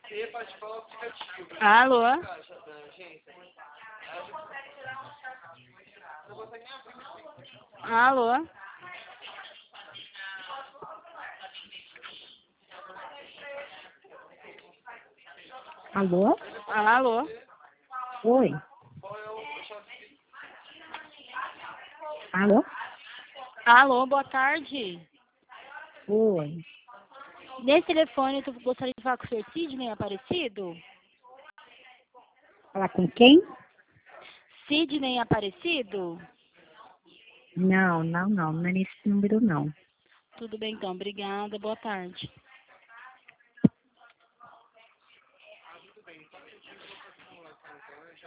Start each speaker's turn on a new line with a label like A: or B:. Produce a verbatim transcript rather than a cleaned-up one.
A: Alô? Alô?
B: Alô?
A: Alô?
B: Oi. Alô?
A: Alô, boa tarde.
B: Oi.
A: Nesse telefone, tu gostaria de falar com o senhor Sidney Aparecido?
B: Falar com quem?
A: Sidney Aparecido?
B: Não, não, não. Não é nesse número, não.
A: Tudo bem, então. Obrigada. Boa tarde.